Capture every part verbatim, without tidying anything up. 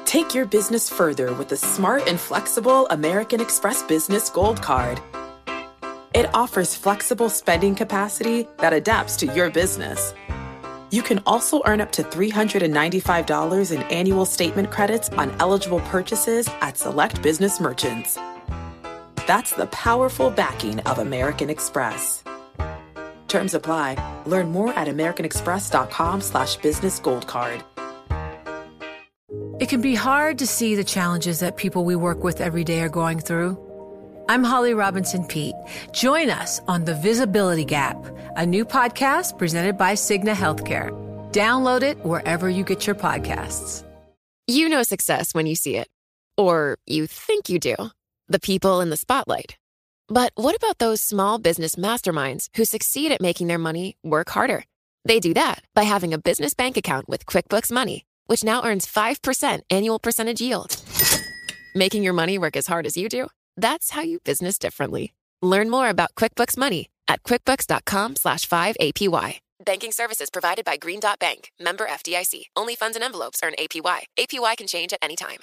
Take your business further with the smart and flexible American Express Business Gold Card. It offers flexible spending capacity that adapts to your business. You can also earn up to three hundred ninety-five dollars in annual statement credits on eligible purchases at select business merchants. That's the powerful backing of American Express. Terms apply. Learn more at americanexpress.com slash business gold card. It can be hard to see the challenges that people we work with every day are going through. I'm Holly Robinson Peete. Join us on The Visibility Gap, a new podcast presented by Cigna Healthcare. Download it wherever you get your podcasts. You know success when you see it. Or you think you do. The people in the spotlight. But what about those small business masterminds who succeed at making their money work harder? They do that by having a business bank account with QuickBooks Money, which now earns five percent annual percentage yield. Making your money work as hard as you do? That's how you business differently. Learn more about QuickBooks Money at quickbooks.com slash 5APY. Banking services provided by Green Dot Bank. Member F D I C. Only funds and envelopes earn A P Y. A P Y can change at any time.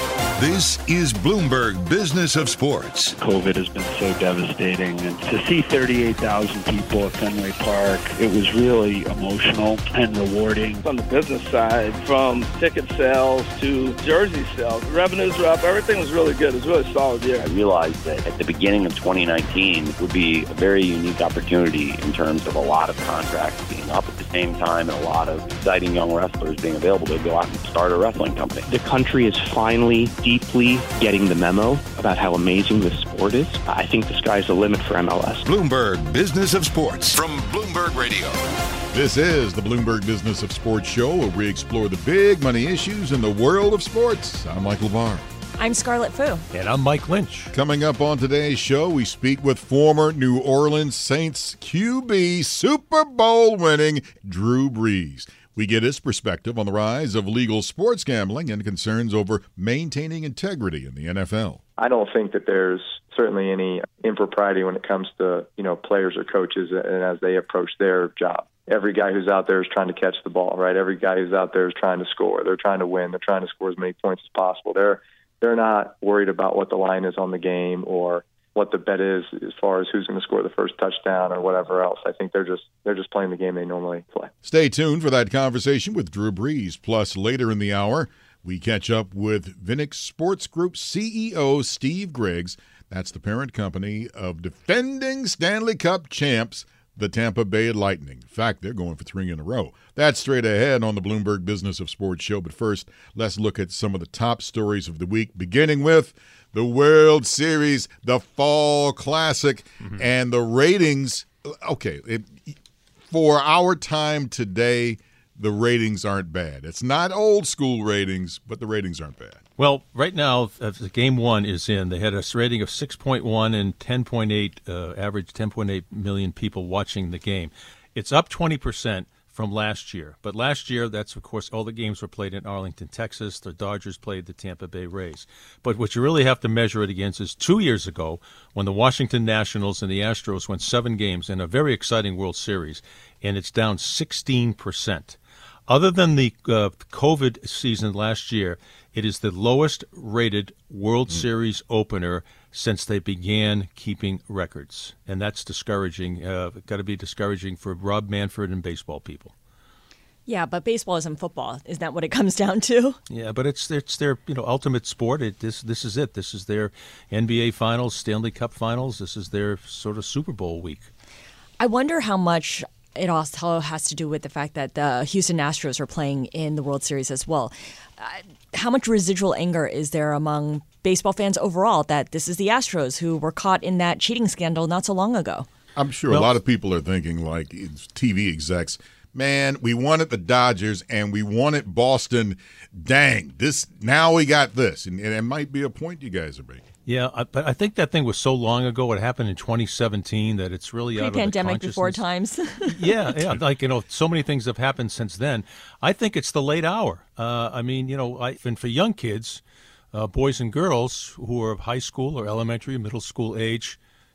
This is Bloomberg Business of Sports. COVID has been so devastating, and to see thirty-eight thousand people at Fenway Park, it was really emotional and rewarding. On the business side, from ticket sales to jersey sales, revenues were up. Everything was really good. It was a really solid year. I realized that at the beginning of twenty nineteen would be a very unique opportunity in terms of a lot of contracts being up at the same time and a lot of exciting young wrestlers being available to go out and start a wrestling company. The country is finally deeply getting the memo about how amazing this sport is. I think the sky's the limit for M L S. Bloomberg Business of Sports from Bloomberg Radio. This is the Bloomberg Business of Sports show, where we explore the big money issues in the world of sports. I'm Mike LeVar. I'm Scarlett Fu. And I'm Mike Lynch. Coming up on today's show, we speak with former New Orleans Saints Q B, Super Bowl winning Drew Brees. We get his perspective on the rise of legal sports gambling and concerns over maintaining integrity in the N F L. I don't think that there's certainly any impropriety when it comes to, you know, players or coaches and as they approach their job. Every guy who's out there is trying to catch the ball, right? Every guy who's out there is trying to score. They're trying to win. They're trying to score as many points as possible. They're they're not worried about what the line is on the game or what the bet is as far as who's going to score the first touchdown or whatever else. I think they're just they're just playing the game they normally play. Stay tuned for that conversation with Drew Brees. Plus, later in the hour, we catch up with Vinix Sports Group C E O Steve Griggs. That's the parent company of defending Stanley Cup champs, the Tampa Bay Lightning. In fact, they're going for three in a row. That's straight ahead on the Bloomberg Business of Sports show. But first, let's look at some of the top stories of the week, beginning with the World Series, the Fall Classic, mm-hmm. and the ratings. Okay, it, for our time today, the ratings aren't bad. It's not old school ratings, but the ratings aren't bad. Well, right now, uh, game one is in. They had a rating of six point one and ten point eight, uh, average ten point eight million people watching the game. It's up twenty percent from last year. But last year, that's, of course, all the games were played in Arlington, Texas. The Dodgers played the Tampa Bay Rays. But what you really have to measure it against is two years ago when the Washington Nationals and the Astros went seven games in a very exciting World Series, and it's down sixteen percent. Other than the uh, COVID season last year, it is the lowest rated World mm. Series opener since they began keeping records. And that's discouraging. Uh, got to be discouraging for Rob Manfred and baseball people. Yeah, but baseball isn't football. Isn't that what it comes down to? Yeah, but it's it's their you know ultimate sport. It, this this is it. This is their N B A Finals, Stanley Cup Finals. This is their sort of Super Bowl week. I wonder how much it also has to do with the fact that the Houston Astros are playing in the World Series as well. Uh, how much residual anger is there among baseball fans overall that this is the Astros who were caught in that cheating scandal not so long ago? I'm sure well, a lot of people are thinking, like T V execs, man, we wanted the Dodgers and we wanted Boston. Dang, this now we got this. And, and it might be a point you guys are making. Yeah, I, but I think that thing was so long ago. It happened in twenty seventeen that it's really out of the pre-pandemic before times. yeah, yeah, like you know, so many things have happened since then. I think it's the late hour. Uh, I mean, you know, I, and for young kids, uh, boys and girls who are of high school or elementary, middle school age,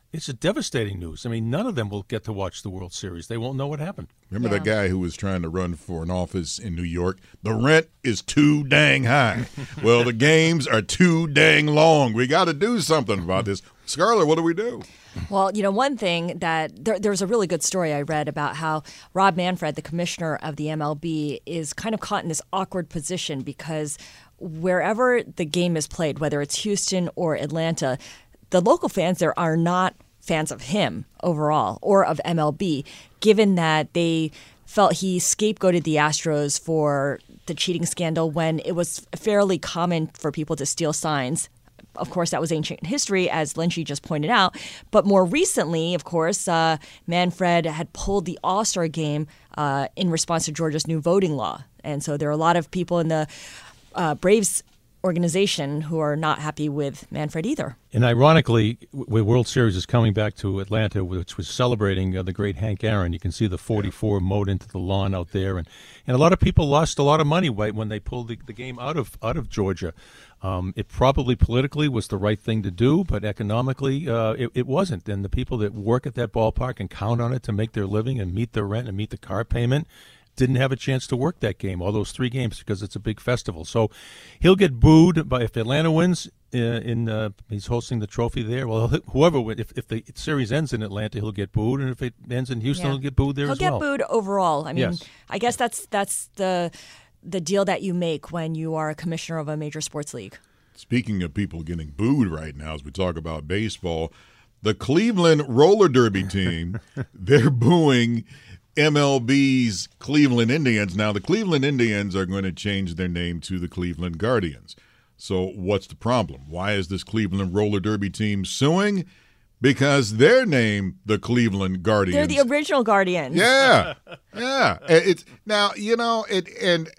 It's a devastating news. I mean, none of them will get to watch the World Series. They won't know what happened. Remember Yeah. that guy who was trying to run for an office in New York? The rent is too dang high. Well, the games are too dang long. We got to do something about this. Scarlett, what do we do? Well, you know, one thing that there, there's a really good story I read about how Rob Manfred, the commissioner of the M L B, is kind of caught in this awkward position because wherever the game is played, whether it's Houston or Atlanta, the local fans there are not fans of him overall or of M L B, given that they felt he scapegoated the Astros for the cheating scandal when it was fairly common for people to steal signs. Of course, that was ancient history, as Lynchy just pointed out. But more recently, of course, uh, Manfred had pulled the All-Star game uh, in response to Georgia's new voting law. And so there are a lot of people in the uh, Braves organization who are not happy with Manfred either. And ironically, the World Series is coming back to Atlanta, which was celebrating uh, the great Hank Aaron. You can see the forty-four mowed into the lawn out there. And, and a lot of people lost a lot of money when they pulled the, the game out of out of Georgia. Um, it probably politically was the right thing to do, but economically uh, it, it wasn't. And the people that work at that ballpark and count on it to make their living and meet their rent and meet the car payment didn't have a chance to work that game, all those three games, because it's a big festival. So he'll get booed by if Atlanta wins. Uh, in uh, he's hosting the trophy there. Well, whoever wins, if, if the series ends in Atlanta, he'll get booed, and if it ends in Houston, Yeah. he'll get booed there He'll as get well. booed overall. I mean, Yes. I guess that's that's the the deal that you make when you are a commissioner of a major sports league. Speaking of people getting booed right now, as we talk about baseball, the Cleveland roller derby team, they're booing M L B's Cleveland Indians. Now, the Cleveland Indians are going to change their name to the Cleveland Guardians. So what's the problem? Why is this Cleveland roller derby team suing? Because they're named the Cleveland Guardians. They're the original Guardians. Yeah, yeah. It's now, you know, it and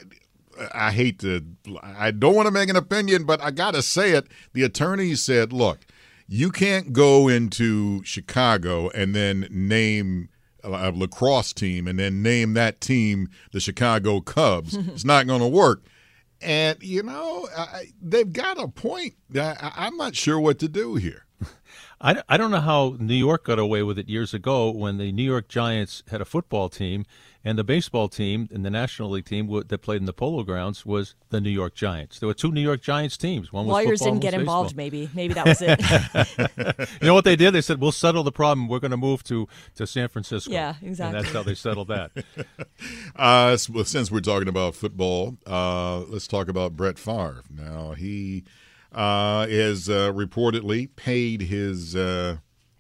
I hate to, I don't want to make an opinion, but I got to say it. The attorney said, look, you can't go into Chicago and then name a lacrosse team and then name that team the Chicago Cubs. It's not going to work. And, you know, I, they've got a point. I, I'm not sure what to do here. I, I don't know how New York got away with it years ago when the New York Giants had a football team and the baseball team and the National League team that played in the Polo Grounds was the New York Giants. There were two New York Giants teams. One was Lawyers football, didn't get one was involved, baseball. maybe. Maybe that was it. You know what they did? They said, we'll settle the problem. We're going to move to, to San Francisco. Yeah, exactly. And that's how they settled that. uh, since we're talking about football, uh, let's talk about Brett Favre. Now, he uh, has uh, reportedly paid his uh,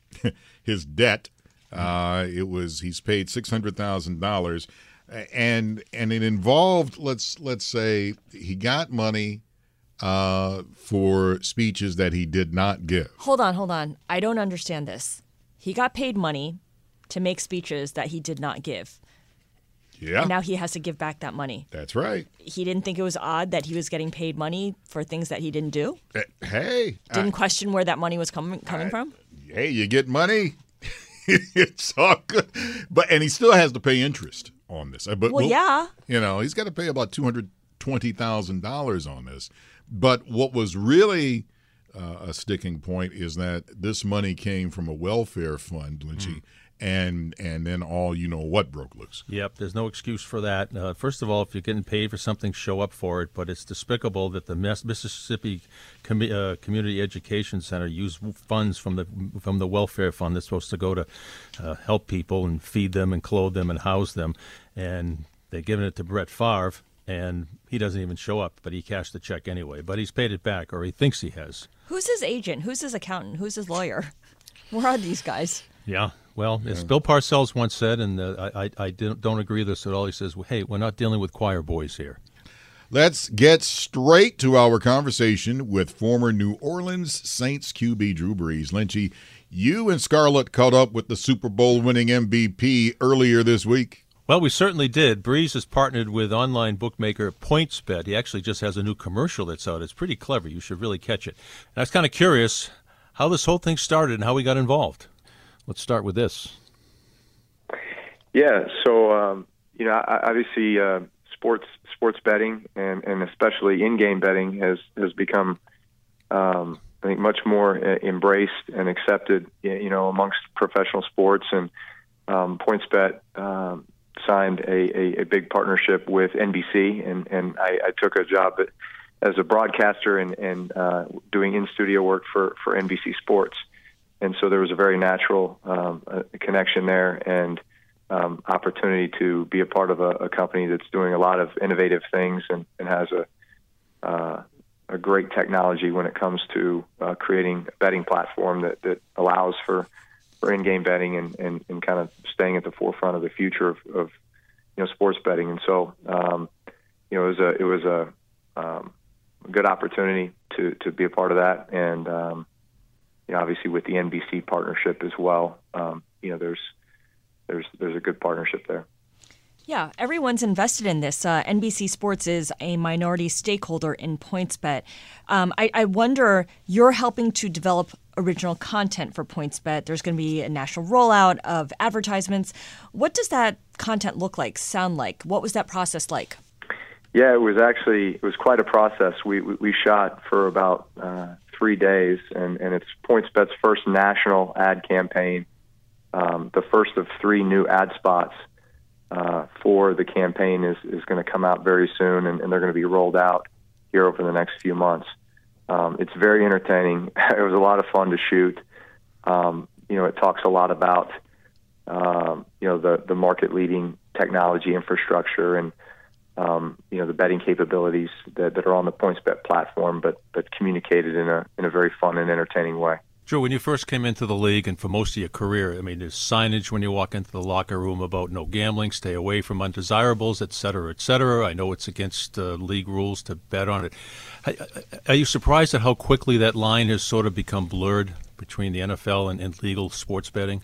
his debt. Uh, it was he's paid six hundred thousand dollars, and and it involved let's let's say he got money uh, for speeches that he did not give. Hold on, hold on. I don't understand this. He got paid money to make speeches that he did not give. Yeah. And now he has to give back that money. That's right. He didn't think it was odd that he was getting paid money for things that he didn't do? Uh, hey. Didn't I, question where that money was coming coming I, from? Hey, you get money. It's all good. But and he still has to pay interest on this. But Well, yeah. You know, he's got to pay about two hundred twenty thousand dollars on this. But what was really uh, a sticking point is that this money came from a welfare fund, Lynchy, mm. and and then all you know what broke loose. Yep, there's no excuse for that. Uh, first of all, if you're getting paid for something, show up for it. But it's despicable that the Mississippi Com- uh, Community Education Center used funds from the from the welfare fund that's supposed to go to uh, help people and feed them and clothe them and house them, and they're giving it to Brett Favre. And he doesn't even show up, but he cashed the check anyway. But he's paid it back, or he thinks he has. Who's his agent? Who's his accountant? Who's his lawyer? Where are these guys? Yeah, well, as Bill Parcells once said, and uh, I, I, I don't, don't agree with this at all, he says, well, hey, we're not dealing with choir boys here. Let's get straight to our conversation with former New Orleans Saints Q B Drew Brees. Lynchy, you and Scarlett caught up with the Super Bowl winning M V P earlier this week. Well, we certainly did. Brees has partnered with online bookmaker PointsBet. He actually just has a new commercial that's out. It's pretty clever. You should really catch it. And I was kind of curious how this whole thing started and how we got involved. Let's start with this. Yeah, so, um, you know, obviously uh, sports sports betting and, and especially in-game betting has, has become um, I think much more uh, embraced and accepted, you know, amongst professional sports. And um, PointsBet um, signed a, a, a big partnership with N B C, and, and I, I took a job at, as a broadcaster and, and uh, doing in-studio work for, for N B C Sports. And so there was a very natural um, connection there and um, opportunity to be a part of a, a company that's doing a lot of innovative things and, and has a uh, a great technology when it comes to uh, creating a betting platform that, that allows for, for in-game betting and, and, and kind of staying at the forefront of the future of, of you know, sports betting. And so, um, you know, it was a, it was a, um, a good opportunity to, to be a part of that. And, um, you know, obviously with the N B C partnership as well, um, you know, there's, there's, there's a good partnership there. Yeah, everyone's invested in this. Uh, N B C Sports is a minority stakeholder in PointsBet. Um, I, I wonder, you're helping to develop original content for PointsBet. There's going to be a national rollout of advertisements. What does that content look like, sound like? What was that process like? Yeah, it was actually, it was quite a process. We we, we shot for about uh, three days, and, and it's PointsBet's first national ad campaign, um, the first of three new ad spots Uh, for the campaign is, is going to come out very soon, and, and they're going to be rolled out here over the next few months. Um, it's very entertaining. It was a lot of fun to shoot. Um, you know, it talks a lot about, um, you know, the, the market-leading technology infrastructure and, um, you know, the betting capabilities that, that are on the PointsBet platform, but, but communicated in a, in a very fun and entertaining way. Drew, when you first came into the league and for most of your career, I mean, there's signage when you walk into the locker room about no gambling, stay away from undesirables, et cetera, et cetera. I know it's against uh, league rules to bet on it. Are you surprised at how quickly that line has sort of become blurred between the N F L and, and legal sports betting?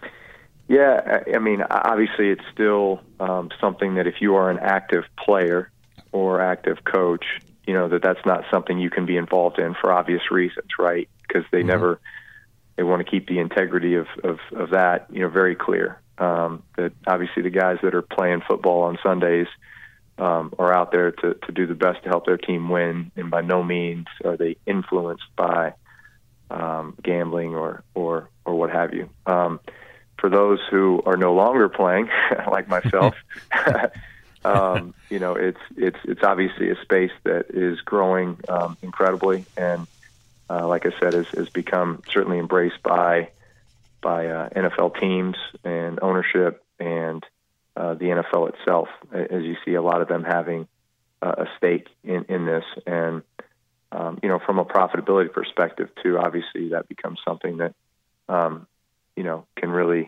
Yeah, I mean, obviously it's still um, something that if you are an active player or active coach, you know, that that's not something you can be involved in for obvious reasons, right? Because they mm-hmm. never, they want to keep the integrity of, of, of that, you know, very clear. Um, that obviously the guys that are playing football on Sundays um, are out there to, to do the best to help their team win, and by no means are they influenced by um, gambling or, or, or what have you. Um, for those who are no longer playing, like myself, um, you know, it's it's it's obviously a space that is growing um, incredibly, and uh, like I said, has, has become certainly embraced by by uh, N F L teams and ownership and uh, the N F L itself. As you see, a lot of them having uh, a stake in in this, and um, you know, from a profitability perspective too. Obviously, that becomes something that um, you know can really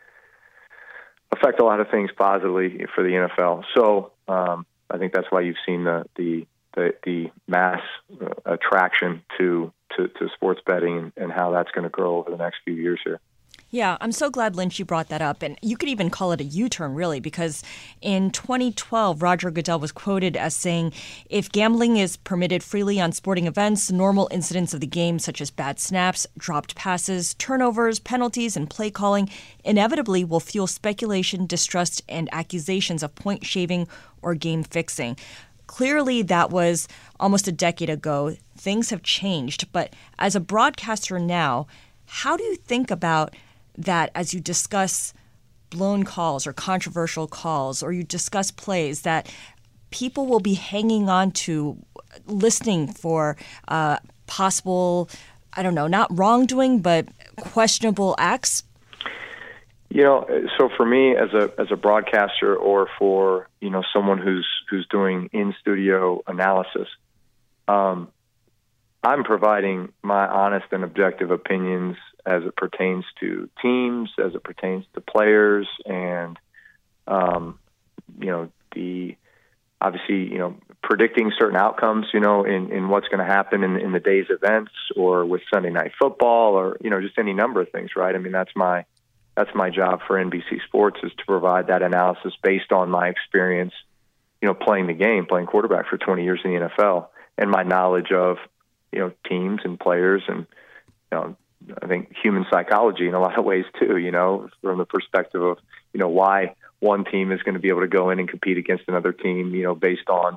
affect a lot of things positively for the N F L. So um, I think that's why you've seen the the the, the mass uh, attraction to, to to sports betting and, and how that's going to grow over the next few years here. Yeah, I'm so glad, Lynch, you brought that up. And you could even call it a U-turn, really, because in twenty twelve, Roger Goodell was quoted as saying, if gambling is permitted freely on sporting events, normal incidents of the game, such as bad snaps, dropped passes, turnovers, penalties, and play calling, inevitably will fuel speculation, distrust, and accusations of point shaving or game fixing. Clearly, that was almost a decade ago. Things have changed. But as a broadcaster now, how do you think about that as you discuss blown calls or controversial calls, or you discuss plays that people will be hanging on to, listening for uh, possible, I don't know, not wrongdoing, but questionable acts? You know, so for me as a as a broadcaster, or for, you know, someone who's who's doing in-studio analysis, um, I'm providing my honest and objective opinions as it pertains to teams, as it pertains to players, and um, you know, the obviously, you know, predicting certain outcomes, you know, in, in what's going to happen in, in the day's events, or with Sunday Night Football, or, you know, just any number of things, right? I mean, that's my that's my job for N B C Sports, is to provide that analysis based on my experience, you know, playing the game, playing quarterback for twenty years in the N F L, and my knowledge of, you know, teams and players, and, you know, I think human psychology in a lot of ways too, you know, from the perspective of, you know, why one team is going to be able to go in and compete against another team, you know, based on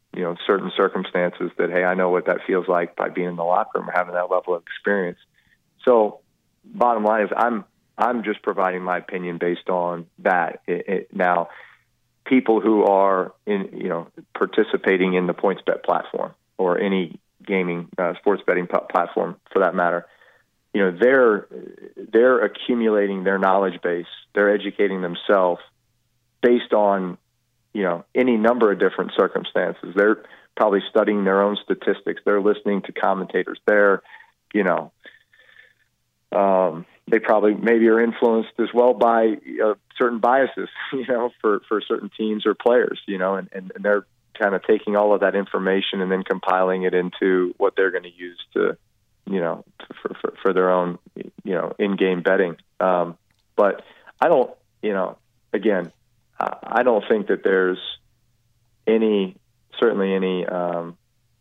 you know, certain circumstances that, hey, I know what that feels like by being in the locker room or having that level of experience. So bottom line is I'm I'm just providing my opinion based on that. It, it, now, people who are in, you know, participating in the PointsBet platform or any gaming uh, sports betting p- platform for that matter, you know, they're they're accumulating their knowledge base. They're educating themselves based on, you know, any number of different circumstances. They're probably studying their own statistics. They're listening to commentators. They're, you know, um, they probably maybe are influenced as well by uh, certain biases, you know, for, for certain teams or players, you know, and, and, and they're kind of taking all of that information and then compiling it into what they're going to use to, you know, for, for, for their own, you know, in-game betting. Um, but I don't, you know, again, I, I don't think that there's any, certainly any um,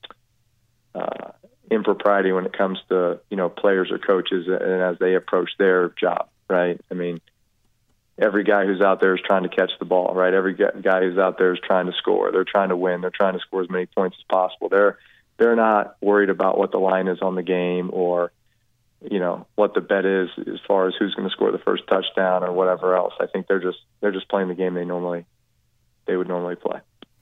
uh, impropriety when it comes to, you know, players or coaches and as they approach their job, right? I mean, every guy who's out there is trying to catch the ball, right? Every guy who's out there is trying to score. They're trying to win. They're trying to score as many points as possible. They're they're not worried about what the line is on the game or, you know, what the bet is as far as who's going to score the first touchdown or whatever else. I think they're just they're just playing the game they normally they would normally play.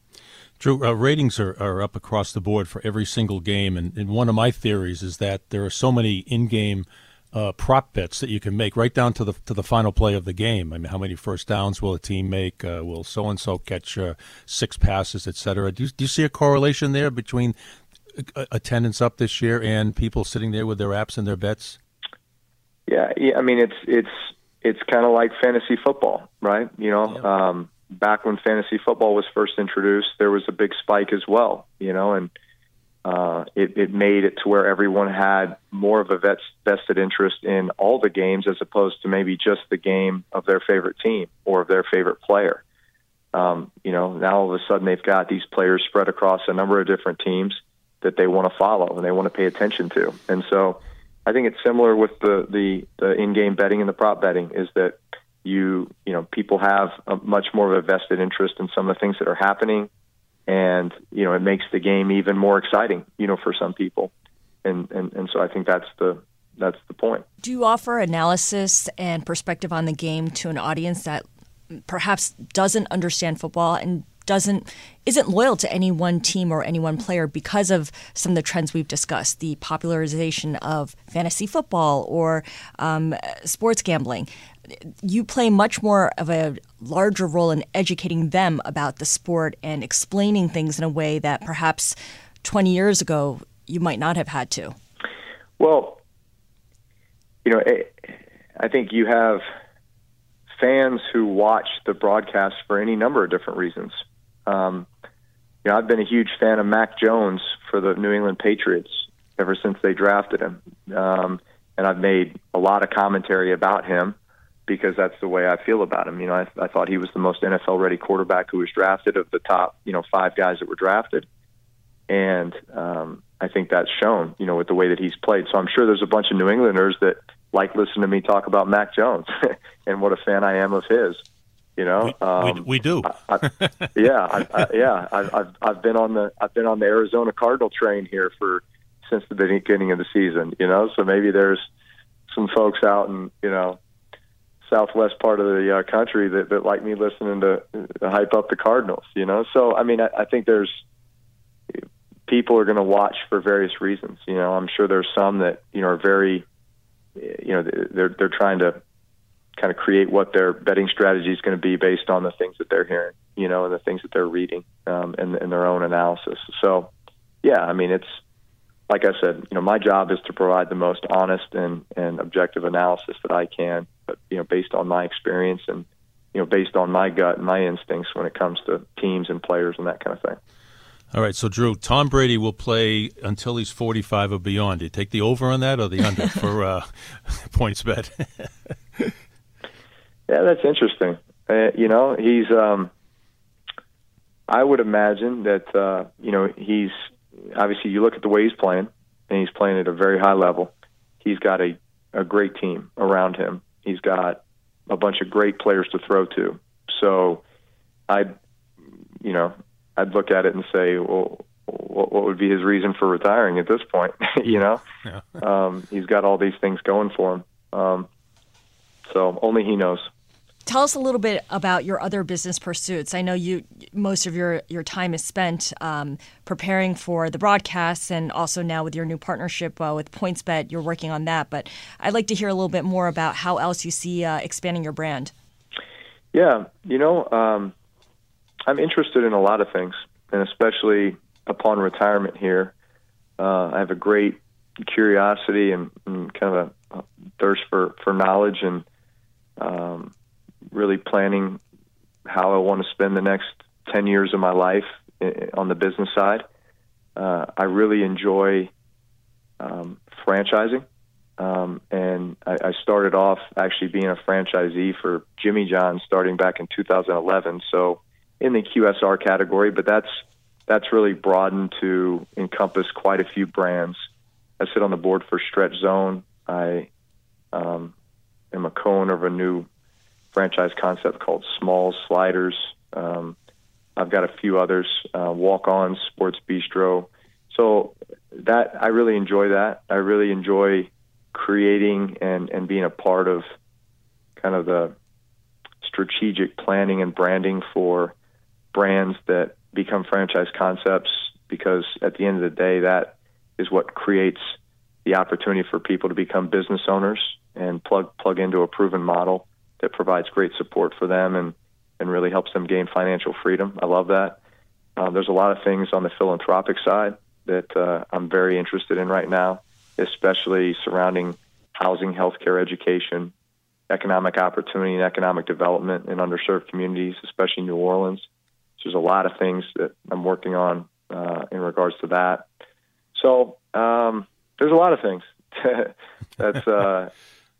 Drew, uh, ratings are, are up across the board for every single game, and, and one of my theories is that there are so many in-game uh, prop bets that you can make right down to the to the final play of the game. I mean, how many first downs will a team make? Uh, will so-and-so catch uh, six passes, et cetera? Do you, do you see a correlation there between uh, attendance up this year and people sitting there with their apps and their bets? Yeah, yeah. I mean, it's it's it's kind of like fantasy football, right? You know, yeah. um, back when fantasy football was first introduced, there was a big spike as well, you know, and uh, it, it made it to where everyone had more of a vet, vested interest in all the games as opposed to maybe just the game of their favorite team or of their favorite player. Um, you know, now all of a sudden they've got these players spread across a number of different teams that they want to follow and they want to pay attention to. And so I think it's similar with the, the, the in-game betting and the prop betting is that You, you know, people have a much more of a vested interest in some of the things that are happening, and you know, it makes the game even more exciting, you know, for some people, and and, and so I think that's the that's the point. Do you offer analysis and perspective on the game to an audience that perhaps doesn't understand football and doesn't isn't loyal to any one team or any one player because of some of the trends we've discussed, the popularization of fantasy football or um, sports gambling? You play much more of a larger role in educating them about the sport and explaining things in a way that perhaps twenty years ago you might not have had to. Well, you know, I think you have fans who watch the broadcast for any number of different reasons. Um, you know, I've been a huge fan of Mac Jones for the New England Patriots ever since they drafted him. Um, and I've made a lot of commentary about him because that's the way I feel about him. You know, I, I thought he was the most N F L-ready quarterback who was drafted of the top, you know, five guys that were drafted. And um, I think that's shown, you know, with the way that he's played. So I'm sure there's a bunch of New Englanders that like listening to me talk about Mac Jones and what a fan I am of his. You know, we, um, we, we do. I, I, yeah, I, I, yeah. I, I've I've been on the I've been on the Arizona Cardinal train here for since the beginning of the season. You know, so maybe there's some folks out in you know southwest part of the uh, country that, that like me listening to, to hype up the Cardinals. You know, so I mean, I, I think there's people are going to watch for various reasons. You know, I'm sure there's some that you know are very, you know, they're they're trying to kind of create what their betting strategy is going to be based on the things that they're hearing, you know, and the things that they're reading um, and, and their own analysis. So, yeah, I mean, it's like I said, you know, my job is to provide the most honest and, and objective analysis that I can, but, you know, based on my experience and, you know, based on my gut and my instincts when it comes to teams and players and that kind of thing. All right, so Drew, Tom Brady will play until he's forty-five or beyond. Do you take the over on that or the under for uh, PointsBet? Yeah, that's interesting. Uh, you know, he's. Um, I would imagine that uh, you know he's obviously you look at the way he's playing, and he's playing at a very high level. He's got a, a great team around him. He's got a bunch of great players to throw to. So, I'd you know I'd look at it and say, well, what, what would be his reason for retiring at this point? you know, Yeah. um, he's got all these things going for him. Um, so only he knows. Tell us a little bit about your other business pursuits. I know you most of your, your time is spent um, preparing for the broadcasts, and also now with your new partnership uh, with PointsBet, you're working on that. But I'd like to hear a little bit more about how else you see uh, expanding your brand. Yeah, you know, um, I'm interested in a lot of things, and especially upon retirement here, uh, I have a great curiosity and, and kind of a, a thirst for, for knowledge, and um, really planning how I want to spend the next ten years of my life on the business side. Uh, I really enjoy um, franchising. Um, and I, I started off actually being a franchisee for Jimmy John's starting back in two thousand eleven. So in the Q S R category, but that's, that's really broadened to encompass quite a few brands. I sit on the board for Stretch Zone. I um, am a co-owner of a new franchise concept called Small Sliders. Um, I've got a few others, uh, Walk On, Sports Bistro. So that I really enjoy that. I really enjoy creating and, and being a part of kind of the strategic planning and branding for brands that become franchise concepts, because at the end of the day, that is what creates the opportunity for people to become business owners and plug plug into a proven model that provides great support for them and, and really helps them gain financial freedom. I love that. Uh, there's a lot of things on the philanthropic side that uh, I'm very interested in right now, especially surrounding housing, healthcare, education, economic opportunity, and economic development in underserved communities, especially New Orleans. So there's a lot of things that I'm working on uh, in regards to that. So um, there's a lot of things that's uh,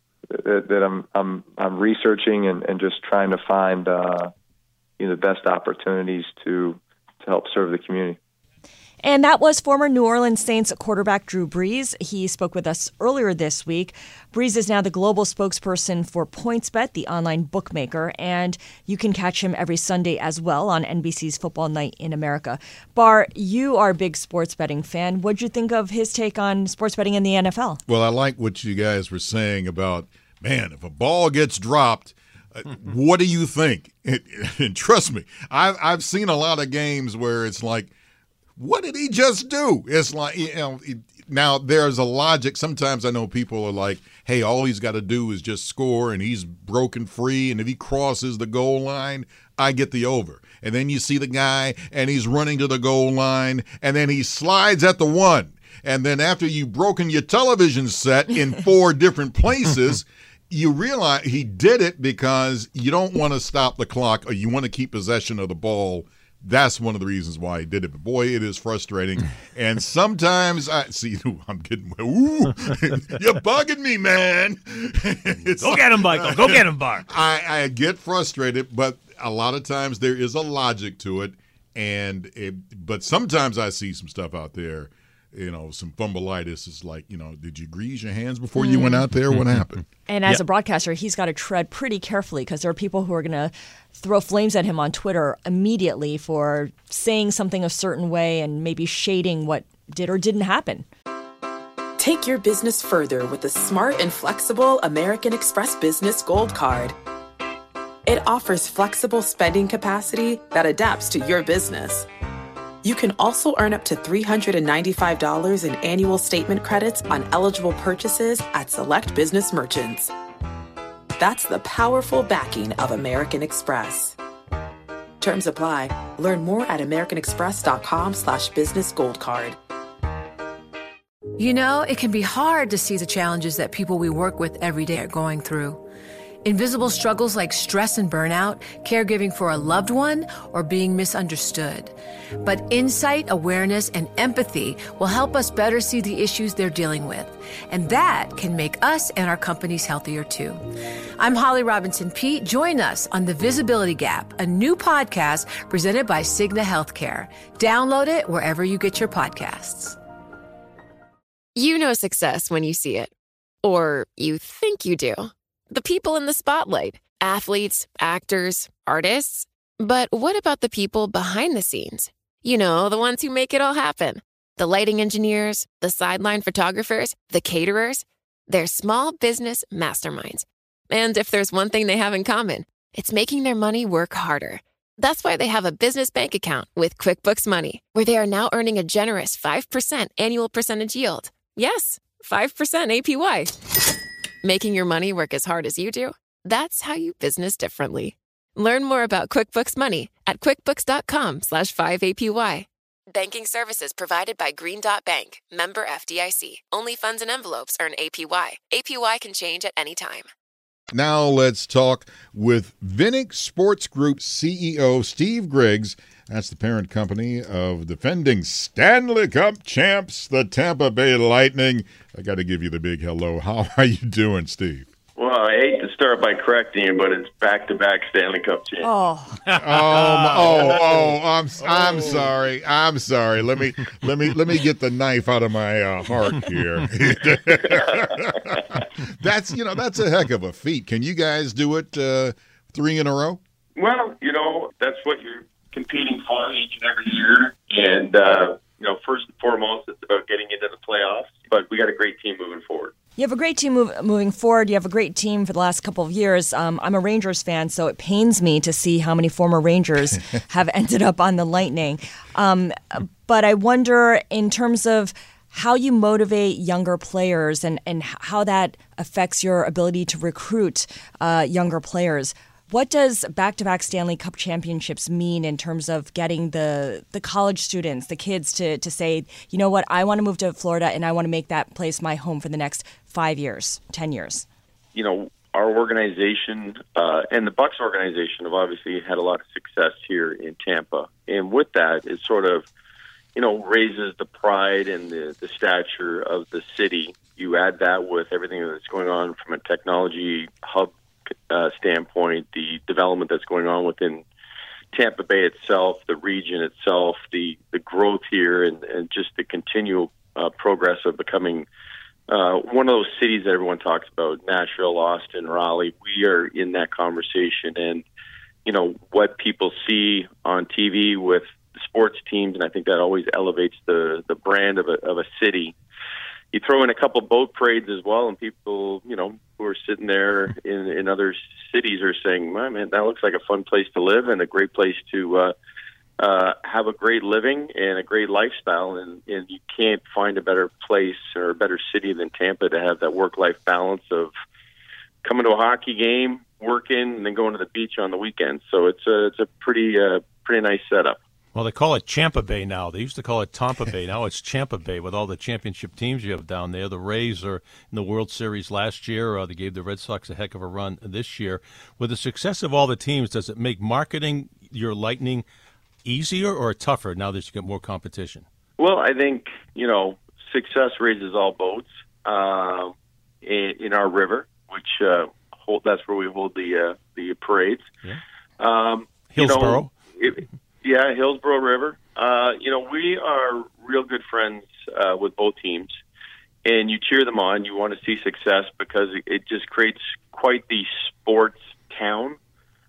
that, that I'm I'm I'm researching and, and just trying to find uh, you know, the best opportunities to to help serve the community. And that was former New Orleans Saints quarterback Drew Brees. He spoke with us earlier this week. Brees is now the global spokesperson for PointsBet, the online bookmaker, and you can catch him every Sunday as well on N B C's Football Night in America. Bar, you are a big sports betting fan. What'd you think of his take on sports betting in the N F L? Well, I like what you guys were saying about, man, if a ball gets dropped, uh, what do you think? And, and trust me, I've, I've seen a lot of games where it's like, what did he just do? It's like, you know, it, now there's a logic. Sometimes I know people are like, hey, all he's got to do is just score and he's broken free. And if he crosses the goal line, I get the over. And then you see the guy and he's running to the goal line and then he slides at the one. And then after you've broken your television set in four different places, you realize he did it because you don't want to stop the clock or you want to keep possession of the ball. That's one of the reasons why he did it. But, boy, it is frustrating. And sometimes I – see, I'm getting – ooh, you're bugging me, man. It's Go get him, Michael. Go get him, Bar. I, I get frustrated, but a lot of times there is a logic to it. And it, but sometimes I see some stuff out there, you know, some fumbleitis. It's like, you know, did you grease your hands before you went out there? What happened? And as Yeah. a broadcaster, he's got to tread pretty carefully because there are people who are going to throw flames at him on Twitter immediately for saying something a certain way and maybe shading what did or didn't happen. Take your business further with the smart and flexible American Express Business Gold Card. It offers flexible spending capacity that adapts to your business. You can also earn up to three hundred ninety-five dollars in annual statement credits on eligible purchases at select business merchants. That's the powerful backing of American Express. Terms apply. Learn more at americanexpress.com slash business gold card. You know, it can be hard to see the challenges that people we work with every day are going through. Invisible struggles like stress and burnout, caregiving for a loved one, or being misunderstood. But insight, awareness, and empathy will help us better see the issues they're dealing with. And that can make us and our companies healthier too. I'm Holly Robinson Peete. Join us on The Visibility Gap, a new podcast presented by Cigna Healthcare. Download it wherever you get your podcasts. You know success when you see it. Or you think you do. The people in the spotlight, athletes, actors, artists. But what about the people behind the scenes? You know, the ones who make it all happen. The lighting engineers, the sideline photographers, the caterers, they're small business masterminds. And if there's one thing they have in common, it's making their money work harder. That's why they have a business bank account with QuickBooks Money, where they are now earning a generous five percent annual percentage yield. Yes, five percent A P Y. Making your money work as hard as you do? That's how you business differently. Learn more about QuickBooks Money at quickbooks.com slash 5APY. Banking services provided by Green Dot Bank, member F D I C. Only funds and envelopes earn A P Y. A P Y can change at any time. Now let's talk with Vinik Sports Group C E O Steve Griggs. That's the parent company of defending Stanley Cup champs, the Tampa Bay Lightning. I got to give you the big hello. How are you doing, Steve? Well, I hate to start by correcting you, but it's back-to-back Stanley Cup champs. Oh, oh, oh, oh! I'm, I'm sorry. I'm sorry. Let me, let me, let me get the knife out of my uh, heart here. That's, you know, that's a heck of a feat. Can you guys do it uh, three in a row? Well, you know, that's what you're competing for each and every year, and uh, you know, first and foremost, it's about getting into the playoffs. But we got a great team moving forward. You have a great team move, moving forward. You have a great team for the last couple of years. Um, I'm a Rangers fan, so it pains me to see how many former Rangers have ended up on the Lightning. Um, but I wonder, in terms of how you motivate younger players and, and how that affects your ability to recruit uh, younger players, what does back-to-back Stanley Cup championships mean in terms of getting the the college students, the kids, to, to say, you know what, I want to move to Florida and I want to make that place my home for the next five years, ten years? You know, our organization uh, and the Bucks organization have obviously had a lot of success here in Tampa. And with that, it sort of, you know, raises the pride and the, the stature of the city. You add that with everything that's going on from a technology hub Uh, standpoint, the development that's going on within Tampa Bay itself, the region itself, the, the growth here, and, and just the continual uh, progress of becoming uh, one of those cities that everyone talks about, Nashville, Austin, Raleigh. We are in that conversation, and you know what people see on T V with the sports teams, and I think that always elevates the the brand of a of a city. You throw in a couple boat parades as well, and people, you know, who are sitting there in, in other cities are saying, "My man, that looks like a fun place to live and a great place to uh, uh, have a great living and a great lifestyle." And, and you can't find a better place or a better city than Tampa to have that work-life balance of coming to a hockey game, working, and then going to the beach on the weekends. So it's a it's a pretty uh, pretty nice setup. Well, they call it Champa Bay now. They used to call it Tampa Bay. Now it's Champa Bay with all the championship teams you have down there. The Rays are in the World Series last year. Uh, they gave the Red Sox a heck of a run this year. With the success of all the teams, does it make marketing your Lightning easier or tougher now that you get more competition? Well, I think, you know, success raises all boats uh, in, in our river, which uh, hold, that's where we hold the uh, the parades. Yeah. Um, Hillsborough. You know, it, Yeah, Hillsborough River. Uh, you know, we are real good friends uh, with both teams, and you cheer them on. You want to see success because it, it just creates quite the sports town,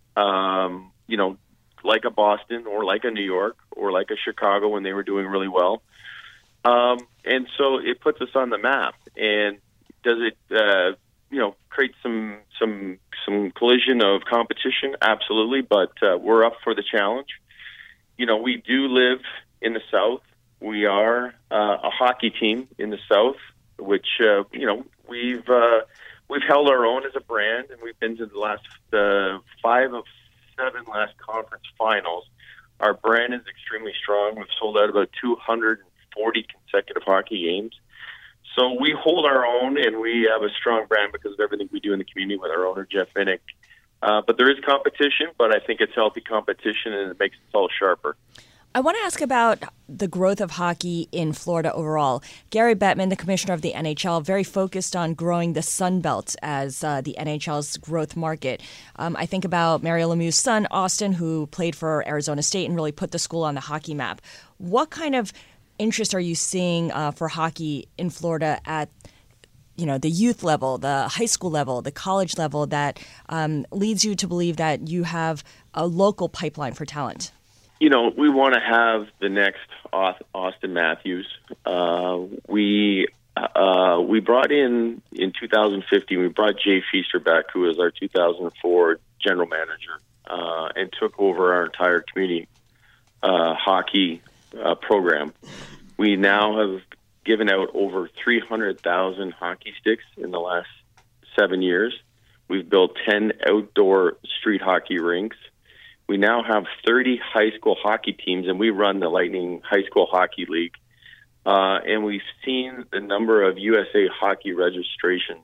um, you know, like a Boston or like a New York or like a Chicago when they were doing really well. Um, and so it puts us on the map. And does it, uh, you know, create some some some collision of competition? Absolutely, but uh, we're up for the challenge. You know, we do live in the South. We are uh, a hockey team in the South, which, uh, you know, we've uh, we've held our own as a brand, and we've been to the last uh, five of seven last conference finals. Our brand is extremely strong. We've sold out about two hundred forty consecutive hockey games. So we hold our own, and we have a strong brand because of everything we do in the community with our owner, Jeff Vinik. Uh, but there is competition, but I think it's healthy competition, and it makes us all sharper. I want to ask about the growth of hockey in Florida overall. Gary Bettman, the commissioner of the N H L, very focused on growing the Sun Belt as uh, the N H L's growth market. Um, I think about Mario Lemieux's son, Austin, who played for Arizona State and really put the school on the hockey map. What kind of interest are you seeing uh, for hockey in Florida at you know, the youth level, the high school level, the college level that um, leads you to believe that you have a local pipeline for talent? you know, we want to have the next Austin Matthews. Uh, we uh, we brought in, in two thousand fifteen, we brought Jay Feaster back, who was our two thousand four general manager, uh, and took over our entire community uh, hockey uh, program. We now have given out over three hundred thousand hockey sticks in the last seven years. We've built ten outdoor street hockey rinks. We now have thirty high school hockey teams, and we run the Lightning High School Hockey League. Uh, and we've seen the number of U S A hockey registration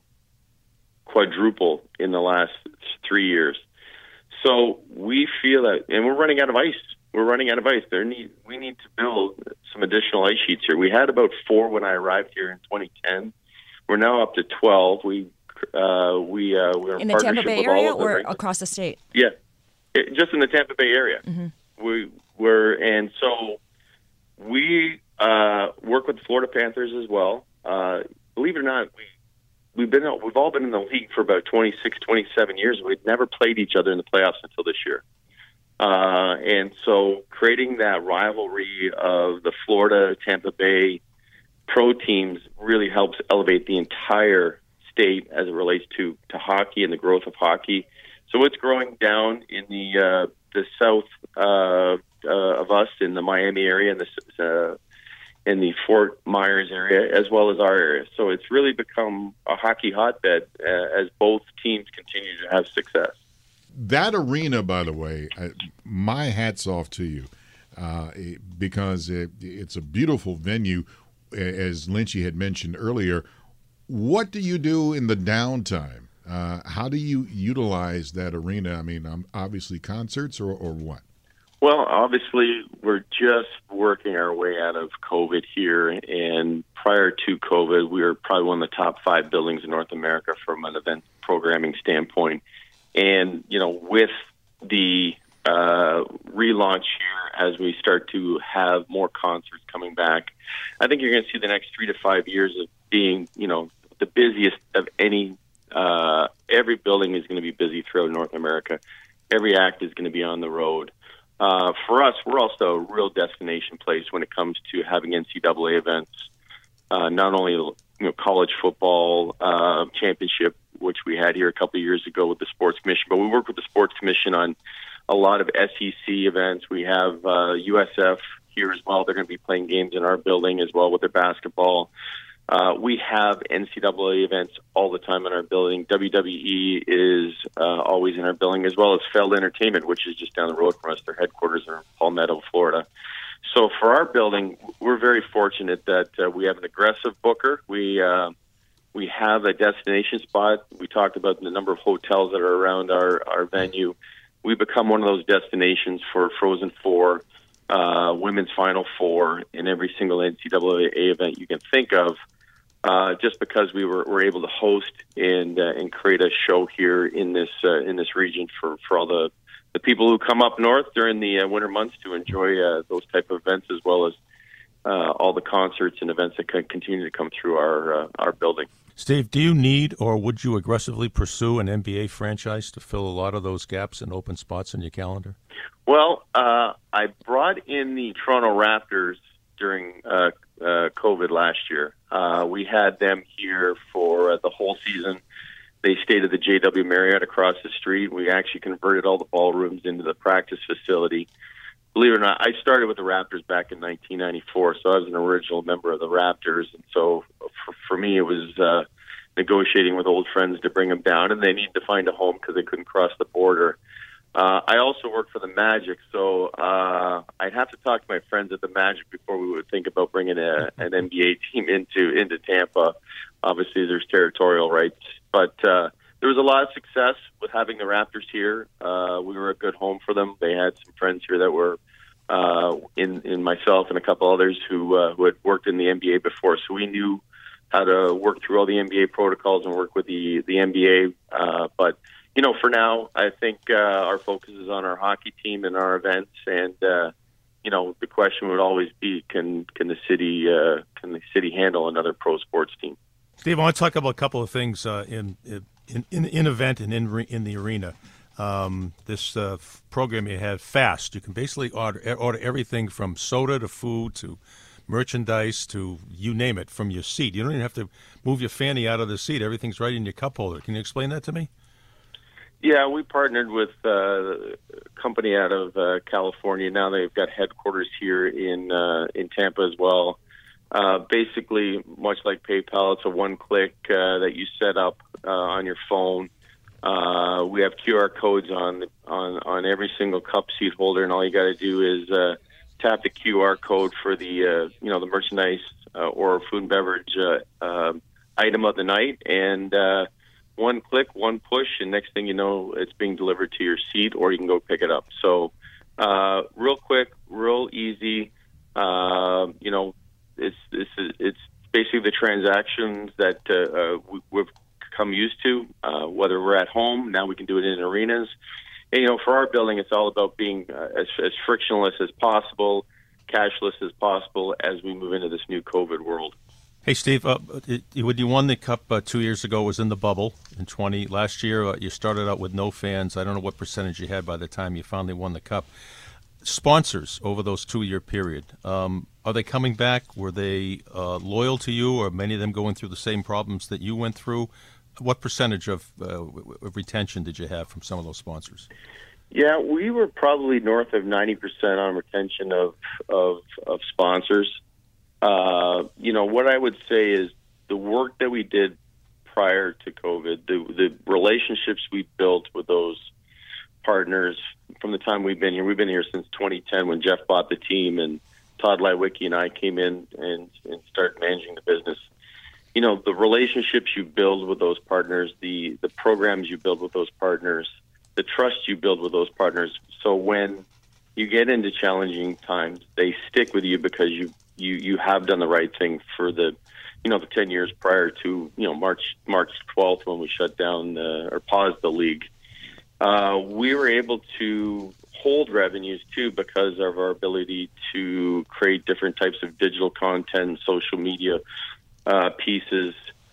quadruple in the last three years. So we feel that, and we're running out of ice. We're running out of ice. There need we need to build some additional ice sheets here. We had about four when I arrived here in twenty ten. We're now up to twelve. We uh, we uh, we're in, in the Tampa Bay with area all of or the across the state? Yeah, it, just in the Tampa Bay area. Mm-hmm. We were, and so we uh, work with the Florida Panthers as well. Uh, believe it or not, we we've been we've all been in the league for about twenty-six, twenty-seven years. We've never played each other in the playoffs until this year. Uh, and so creating that rivalry of the Florida, Tampa Bay pro teams really helps elevate the entire state as it relates to, to hockey and the growth of hockey. So it's growing down in the uh, the south uh, uh, of us in the Miami area and the uh, in the Fort Myers area as well as our area. So it's really become a hockey hotbed uh, as both teams continue to have success. That arena, by the way, uh, my hat's off to you uh, it, because it, it's a beautiful venue, as Lynchy had mentioned earlier. What do you do in the downtime? Uh, how do you utilize that arena? I mean, um, obviously concerts or, or what? Well, obviously, we're just working our way out of COVID here. And prior to COVID, we were probably one of the top five buildings in North America from an event programming standpoint. And, you know, with the uh, relaunch here, as we start to have more concerts coming back, I think you're going to see the next three to five years of being, you know, the busiest of any. Uh, every building is going to be busy throughout North America. Every act is going to be on the road. Uh, for us, we're also a real destination place when it comes to having N C double A events, uh, not only you know college football uh, championship, which we had here a couple of years ago with the Sports Commission, but we work with the Sports Commission on a lot of S E C events. We have uh, U S F here as well. They're going to be playing games in our building as well with their basketball. Uh, we have N C double A events all the time in our building. W W E is uh, always in our building, as well as Feld Entertainment, which is just down the road from us. Their headquarters are in Palmetto, Florida. So for our building, we're very fortunate that uh, we have an aggressive booker. We uh, we have a destination spot. We talked about the number of hotels that are around our, our venue. We become one of those destinations for Frozen Four, uh, Women's Final Four, and every single N C double A event you can think of. Uh, just because we were, were able to host and uh, and create a show here in this uh, in this region for, for all the, the people who come up north during the uh, winter months to enjoy uh, those type of events, as well as uh, all the concerts and events that continue to come through our uh, our building. Steve, do you need or would you aggressively pursue an N B A franchise to fill a lot of those gaps and open spots in your calendar? Well, uh, I brought in the Toronto Raptors during uh, uh, COVID last year. Uh, we had them here for uh, the whole season. They stayed at the J W Marriott across the street. We actually converted all the ballrooms into the practice facility. Believe it or not, I started with the Raptors back in nineteen ninety-four, so I was an original member of the Raptors. And so for, for me, it was uh, negotiating with old friends to bring them down, and they needed to find a home because they couldn't cross the border. Uh, I also worked for the Magic, so uh, I'd have to talk to my friends at the Magic before we would think about bringing a, an N B A team into into Tampa. Obviously, there's territorial rights, but uh, there was a lot of success with having the Raptors here. Uh, we were a good home for them. They had some friends here that were uh, in, in myself and a couple others who uh, who had worked in the N B A before, so we knew how to work through all the N B A protocols and work with the the N B A. Uh, but You know, for now, I think uh, our focus is on our hockey team and our events, and uh, you know, the question would always be: Can can the city uh, can the city handle another pro sports team? Steve, I want to talk about a couple of things uh, in in in, in event and in in the arena. um, this uh, f- program you have, Fast. You can basically order order everything from soda to food to merchandise to you name it from your seat. You don't even have to move your fanny out of the seat. Everything's right in your cup holder. Can you explain that to me? Yeah, we partnered with uh, a company out of uh, California. Now they've got headquarters here in uh, in Tampa as well. Uh, basically, much like PayPal, it's a one-click uh, that you set up uh, on your phone. Uh, we have Q R codes on on on every single cup seat holder, and all you got to do is uh, tap the Q R code for the uh, you know the merchandise uh, or food and beverage uh, uh, item of the night, and uh, one click, one push, and next thing you know, it's being delivered to your seat, or you can go pick it up. So, uh, real quick, real easy. Uh, you know, it's it's it's basically the transactions that uh, uh, we, we've come used to. Uh, whether we're at home, now we can do it in arenas. And, you know, for our building, it's all about being uh, as, as frictionless as possible, cashless as possible as we move into this new COVID world. Hey, Steve, uh, it, when you won the Cup uh, two years ago, it was in the bubble in twenty. Last year, uh, you started out with no fans. I don't know what percentage you had by the time you finally won the Cup. Sponsors over those two-year period, um, are they coming back? Were they uh, loyal to you, or many of them going through the same problems that you went through? What percentage of, uh, of retention did you have from some of those sponsors? Yeah, we were probably north of ninety percent on retention of, of, of sponsors. Uh, you know, what I would say is the work that we did prior to COVID, the, the relationships we built with those partners from the time we've been here. We've been here since twenty ten when Jeff bought the team and Todd Lywicki and I came in and, and started managing the business. You know, the relationships you build with those partners, the, the programs you build with those partners, the trust you build with those partners. So when you get into challenging times, they stick with you because you you you have done the right thing for the, you know, the ten years prior to, you know, March March twelfth when we shut down uh, or paused the league. Uh, we were able to hold revenues too because of our ability to create different types of digital content, social media uh, pieces,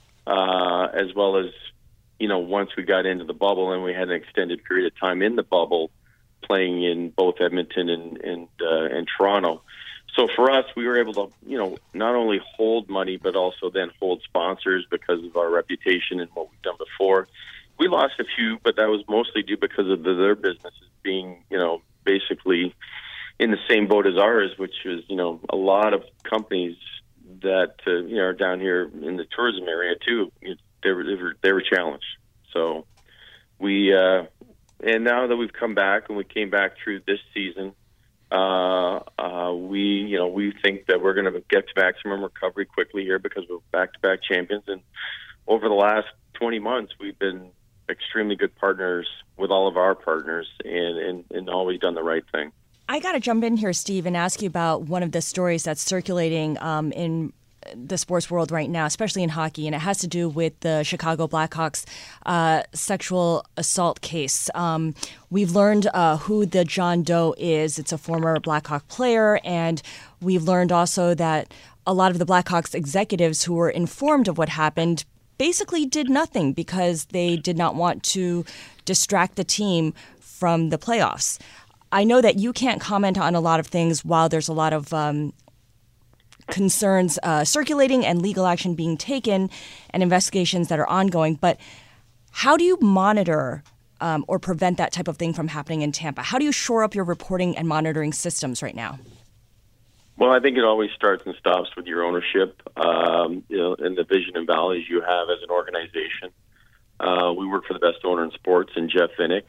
uh, as well as, you know, once we got into the bubble and we had an extended period of time in the bubble, playing in both Edmonton and and, uh, and Toronto. So for us, we were able to, you know, not only hold money, but also then hold sponsors because of our reputation and what we've done before. We lost a few, but that was mostly due because of the, their businesses being, you know, basically in the same boat as ours, which is, you know, a lot of companies that, uh, you know, are down here in the tourism area too. They were, they were, they were challenged. So we, uh, and now that we've come back and we came back through this season, Uh, uh, we, you know, we think that we're going to get to maximum recovery quickly here because we're back-to-back champions. And over the last twenty months, we've been extremely good partners with all of our partners and, and, and always done the right thing. I got to jump in here, Steve, and ask you about one of the stories that's circulating um, in the sports world right now, especially in hockey, and it has to do with the Chicago Blackhawks uh, sexual assault case. Um, we've learned uh, who the John Doe is. It's a former Blackhawk player, and we've learned also that a lot of the Blackhawks executives who were informed of what happened basically did nothing because they did not want to distract the team from the playoffs. I know that you can't comment on a lot of things while there's a lot of um, concerns uh, circulating and legal action being taken and investigations that are ongoing. But how do you monitor um, or prevent that type of thing from happening in Tampa? How do you shore up your reporting and monitoring systems right now? Well, I think it always starts and stops with your ownership, um, you know, and the vision and values you have as an organization. Uh, we work for the best owner in sports, and Jeff Vinik,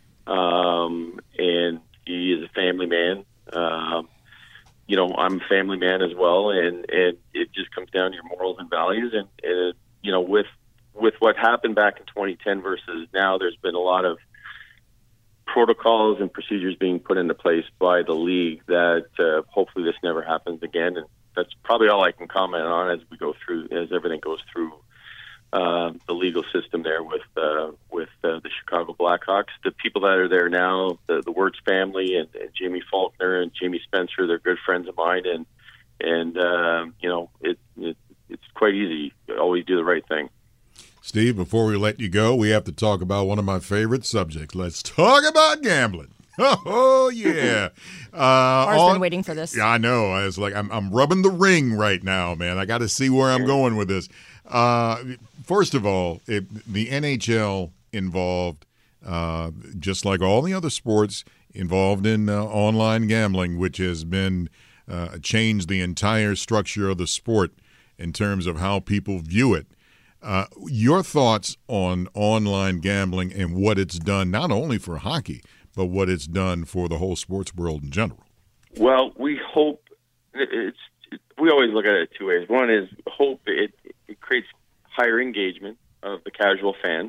um, and he is a family man. Um, you know, I'm a family man as well, and, and it just comes down to your morals and values. And, and you know, with with what happened back in twenty ten versus now, there's been a lot of protocols and procedures being put into place by the league that uh, hopefully this never happens again. And that's probably all I can comment on as we go through, as everything goes through uh, the legal system there with uh, with uh, the Chicago Blackhawks. The people that are there now, the, the Wirtz family and, and Jamie Faulkner and Jamie Spencer, they're good friends of mine. And, and uh, you know, it, it it's quite easy. You always do the right thing. Steve, before we let you go, we have to talk about one of my favorite subjects. Let's talk about gambling. Oh, yeah. Uh, I've on, been waiting for this. Yeah, I know. I was like, I'm, I'm rubbing the ring right now, man. I got to see where I'm going with this. Uh, first of all, it, the N H L involved, uh, just like all the other sports, involved in uh, online gambling, which has been uh, changed the entire structure of the sport in terms of how people view it. Uh, your thoughts on online gambling and what it's done, not only for hockey, but what it's done for the whole sports world in general? Well, we hope it's. We always look at it two ways. One is hope it, it creates higher engagement of the casual fan,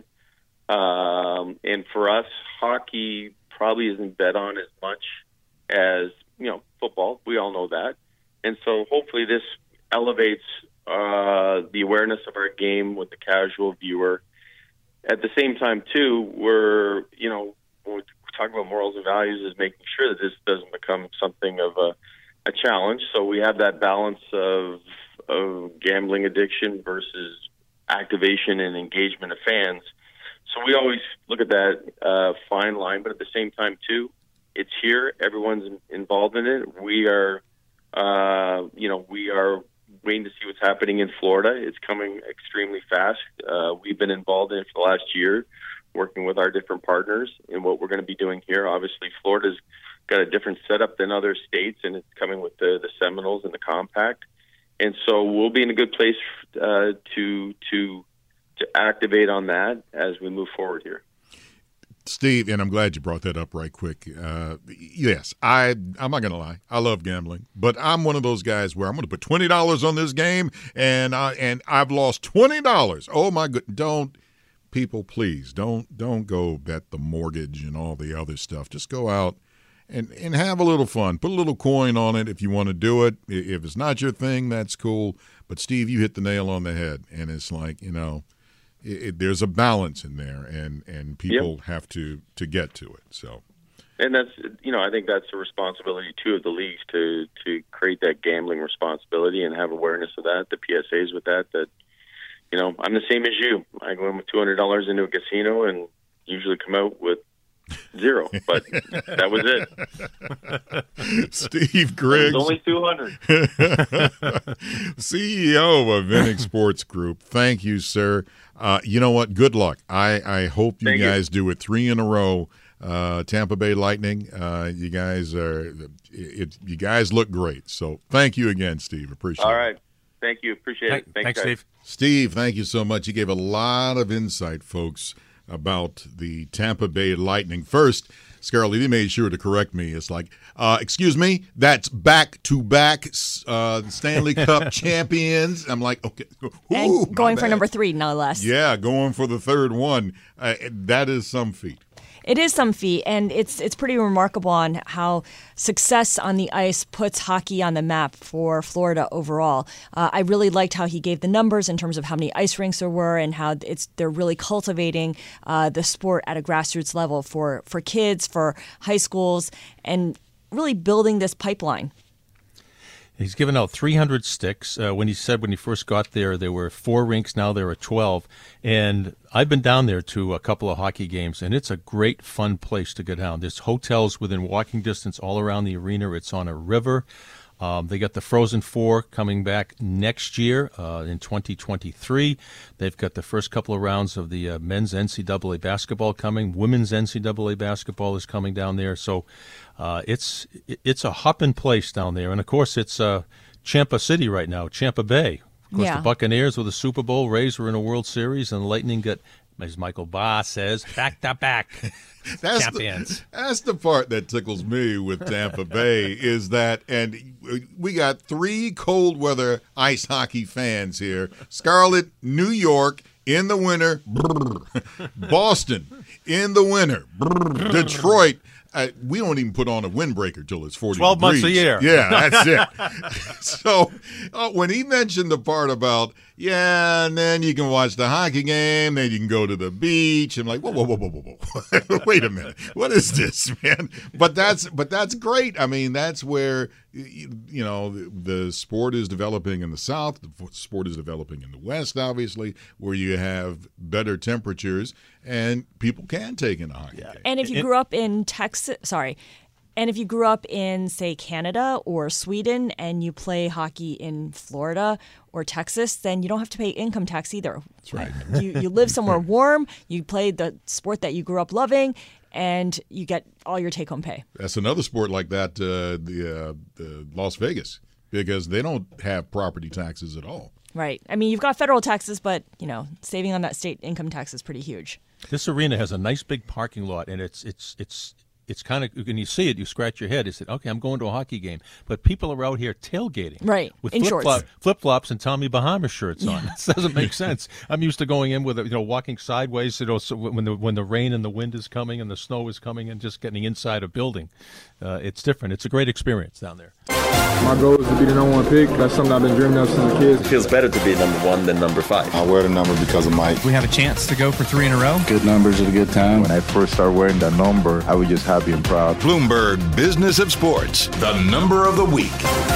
um, and for us, hockey probably isn't bet on as much as you know football. We all know that, and so hopefully this elevates uh, the awareness of our game with the casual viewer. At the same time, too, we're you know. When we talk about morals and values, is making sure that this doesn't become something of a, a challenge. So we have that balance of of gambling addiction versus activation and engagement of fans. So we always look at that uh, fine line, but at the same time, too, it's here. Everyone's involved in it. We are, uh, you know, we are waiting to see what's happening in Florida. It's coming extremely fast. Uh, we've been involved in it for the last year, working with our different partners and what we're going to be doing here. Obviously, Florida's got a different setup than other states, and it's coming with the, the Seminoles and the Compact. And so we'll be in a good place uh, to to to activate on that as we move forward here. Steve, and I'm glad you brought that up right quick. Uh, yes, I, I'm not going to lie. I love gambling, but I'm one of those guys where I'm going to put twenty dollars on this game, and, I, and I've lost twenty dollars. Oh, my God. Don't. People, please don't don't go bet the mortgage and all the other stuff. Just go out and, and have a little fun. Put a little coin on it if you want to do it. If it's not your thing, that's cool. But, Steve, you hit the nail on the head. And it's like, you know, it, it, there's a balance in there, and, and people yep. have to, to get to it. So, And that's, you know, I think that's a responsibility, too, of the leagues to, to create that gambling responsibility and have awareness of that, the P S As with that, that, you know, I'm the same as you. I go in with two hundred dollars into a casino and usually come out with zero. But that was it. Steve Griggs. Only two hundred. C E O of Vinik Sports Group. Thank you, sir. Uh, you know what? Good luck. I, I hope you Thank guys you. do it three in a row. Uh, Tampa Bay Lightning. Uh, you guys are. It, you guys look great. So thank you again, Steve. Appreciate it. All right. Thank you. Appreciate it. Thanks, Thanks Steve. Steve, thank you so much. You gave a lot of insight, folks, about the Tampa Bay Lightning. First, Scarlett, he made sure to correct me. It's like, uh, excuse me, that's back-to-back uh, Stanley Cup champions. I'm like, okay. Ooh, and going for number three, no less. Yeah, going for the third one. Uh, that is some feat. It is some feat, and it's it's pretty remarkable on how success on the ice puts hockey on the map for Florida overall. Uh, I really liked how he gave the numbers in terms of how many ice rinks there were and how it's they're really cultivating uh, the sport at a grassroots level for, for kids, for high schools, and really building this pipeline. He's given out three hundred sticks. Uh, when he said when he first got there, there were four rinks. Now there are twelve. And I've been down there to a couple of hockey games, and it's a great, fun place to go down. There's hotels within walking distance all around the arena. It's on a river. Um, they got the Frozen Four coming back next year uh, in twenty twenty-three. They've got the first couple of rounds of the uh, men's N C double A basketball coming. Women's N C double A basketball is coming down there. So uh, it's it's a hopping place down there. And, of course, it's uh, Tampa City right now, Tampa Bay. Of course, yeah. The Buccaneers with the Super Bowl. Rays were in a World Series, and the Lightning got, as Michael Bass says, back-to-back that's champions. The, that's the part that tickles me with Tampa Bay is that, and we got three cold weather ice hockey fans here. Scarlett, New York in the winter. Boston in the winter. Detroit. Uh, we don't even put on a windbreaker till it's forty twelve degrees. months a year. Yeah, that's it. So uh, when he mentioned the part about yeah, and then you can watch the hockey game, then you can go to the beach. I'm like, whoa, whoa, whoa, whoa, whoa, whoa. Wait a minute. What is this, man? But that's but that's great. I mean, that's where, you, you know, the, the sport is developing in the South. The sport is developing in the West, obviously, where you have better temperatures and people can take in a hockey yeah. game. And if you grew up in Texas, sorry, and if you grew up in, say, Canada or Sweden and you play hockey in Florida or Texas, then you don't have to pay income tax either. That's right. You, you live somewhere warm, you play the sport that you grew up loving, and you get all your take-home pay. That's another sport like that, uh, the, uh, the Las Vegas, because they don't have property taxes at all. Right. I mean, you've got federal taxes, but, you know, saving on that state income tax is pretty huge. This arena has a nice big parking lot, and it's it's it's it's kind of, when you see it, you scratch your head. You say, okay, I'm going to a hockey game. But people are out here tailgating. Right, with in flip-flop, shorts. flip-flops and Tommy Bahama shirts on. This doesn't make sense. I'm used to going in with, you know, walking sideways, you know, so when the when the rain and the wind is coming and the snow is coming and just getting inside a building. Uh, it's different. It's a great experience down there. My goal is to be the number one pick. That's something I've been dreaming of since a kid. It feels better to be number one than number five. I wear the number because of Mike. We have a chance to go for three in a row. Good numbers at a good time. When I first started wearing that number, I was just happy and proud. Bloomberg Business of Sports, the number of the week.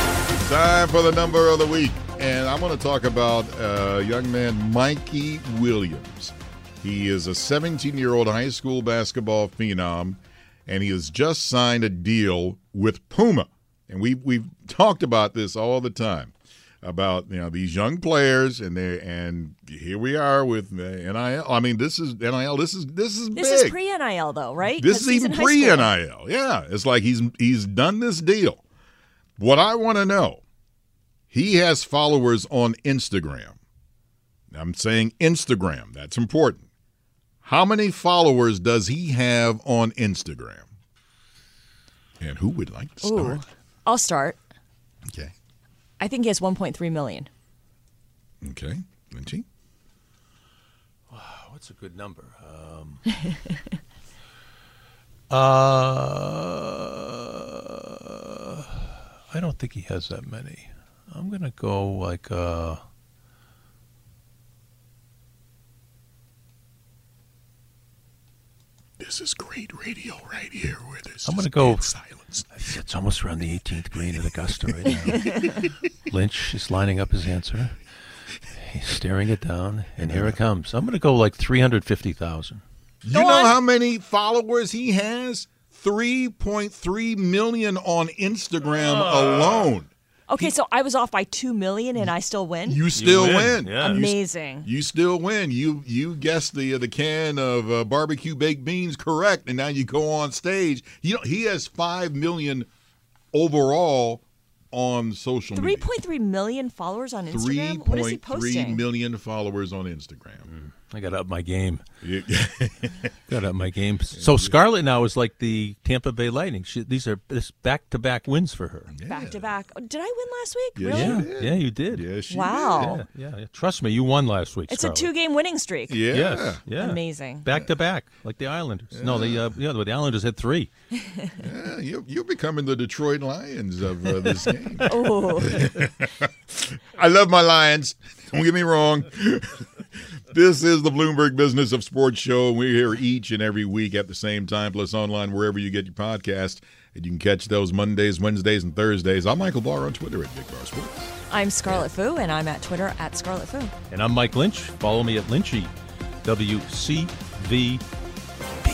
Time for the number of the week. And I'm going to talk about a young man, Mikey Williams. He is a seventeen-year-old high school basketball phenom, and he has just signed a deal with Puma. And we we've talked about this all the time, about, you know, these young players, and they and here we are with N I L. I mean, this is N I L. This is this is this big. is pre-N I L though, right? This is even pre-N I L. Yeah, it's like he's he's done this deal. What I want to know, he has followers on Instagram. I'm saying Instagram. That's important. How many followers does he have on Instagram? And who would like to start? Ooh, I'll start. Okay. I think he has one point three million. Okay. Lynchy? Wow, what's a good number? Um, uh, I don't think he has that many. I'm going to go like... Uh, This is great radio right here, where there's I'm going to go silence. It's almost around the eighteenth green at Augusta right now. Lynch is lining up his answer. He's staring it down, and here it comes. I'm going to go like three hundred fifty thousand. You know how many followers he has? three point three million on Instagram uh. alone. Okay, so I was off by two million, and I still win. You still you win. win. Yeah. Amazing. You, you still win. You you guessed the the can of uh, barbecue baked beans correct, and now you go on stage. You know he has five million overall on social media. Three point three million followers on Instagram. What is he posting? Three million followers on Instagram. Mm. I got to up my game. got to up my game. So Scarlett now is like the Tampa Bay Lightning. She, these are this back-to-back wins for her. Yeah. Back to back. Did I win last week? Yes, really? Yeah, did. yeah, you did. Yes, she wow. did. Yeah, yeah, yeah. Trust me, you won last week. It's Scarlett. a two-game winning streak. Yeah. Yes, yeah. Amazing. Back to back, like the Islanders. Yeah. No, the uh, yeah, the Islanders had three. Yeah, you're, you're becoming the Detroit Lions of uh, this game. Oh. I love my Lions. Don't get me wrong. This is the Bloomberg Business of Sports show. We're here each and every week at the same time, plus online wherever you get your podcast. And you can catch those Mondays, Wednesdays, and Thursdays. I'm Michael Barr on Twitter at Big Bar Sports. I'm Scarlett Fu, and I'm at Twitter at Scarlett Fu. And I'm Mike Lynch. Follow me at Lynchy, W C V B.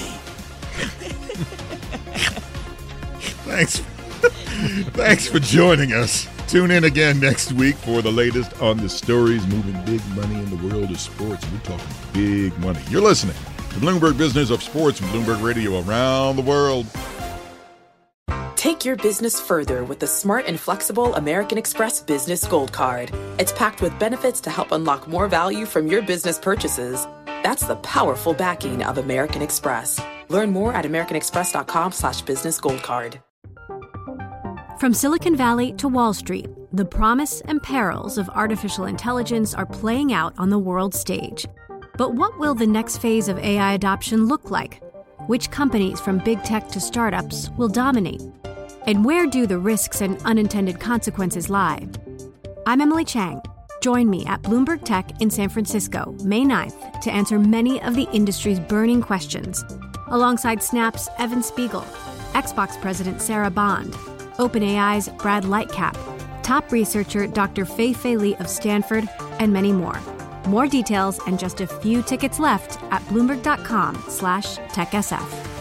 Thanks. Thanks for joining us. Tune in again next week for the latest on the stories moving big money in the world of sports. We're talking big money. You're listening to Bloomberg Business of Sports from Bloomberg Radio around the world. Take your business further with the smart and flexible American Express Business Gold Card. It's packed with benefits to help unlock more value from your business purchases. That's the powerful backing of American Express. Learn more at americanexpress.com slash business gold card. From Silicon Valley to Wall Street, the promise and perils of artificial intelligence are playing out on the world stage. But what will the next phase of A I adoption look like? Which companies, from big tech to startups, will dominate? And where do the risks and unintended consequences lie? I'm Emily Chang. Join me at Bloomberg Tech in San Francisco, May ninth, to answer many of the industry's burning questions, alongside Snap's Evan Spiegel, Xbox President Sarah Bond, OpenAI's Brad Lightcap, top researcher Doctor Fei-Fei Li of Stanford, and many more. More details and just a few tickets left at bloomberg.com slash techsf.